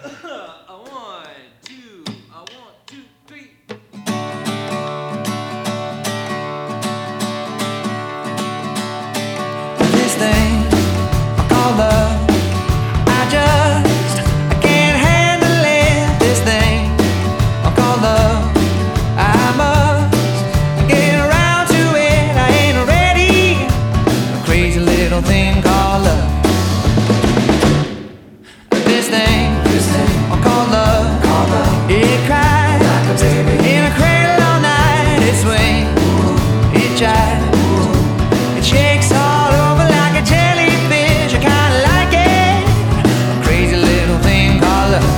A one, two, a one, two, three. This thing I call love, I can't handle it. This thing I call love, I must get around to it. I ain't ready. A crazy little thing called love. This thing I call love, it cries like a baby in a cradle all night. It swings, it jives, it shakes all over like a jellyfish. I kinda like it. A crazy little thing called love.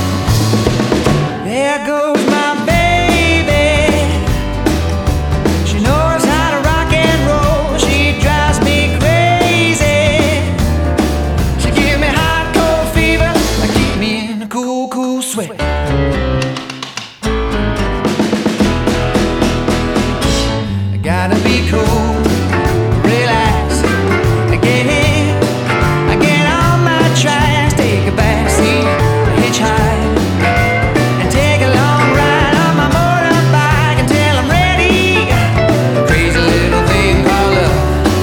There goes my baby. She knows how to rock and roll. She drives me crazy. She give me hot cold fever. I keep me in a cool, cool sweat. I gotta be cool, relax, I get in, I get on my tracks, take a backseat, hitchhike, and take a long ride on my motorbike until I'm ready. A crazy little thing called love.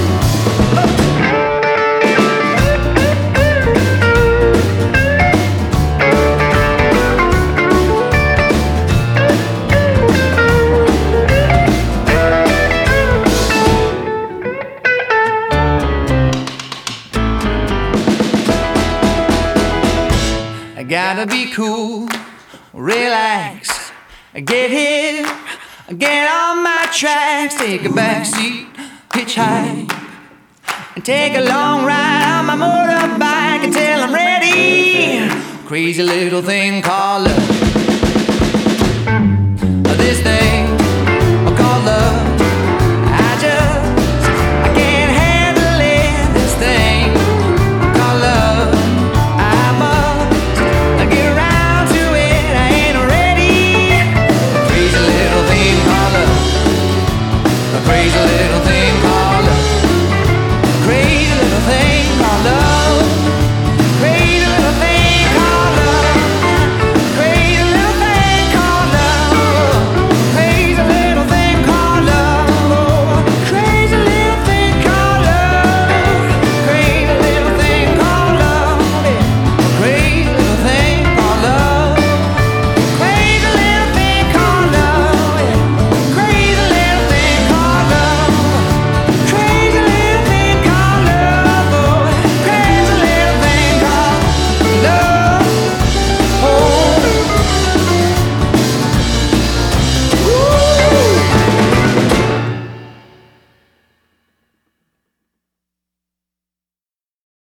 I gotta be cool, relax, get hip, get on my tracks, take a backseat, hitchhike, and take a long ride on my motorbike until I'm ready. Crazy little thing called love. This thing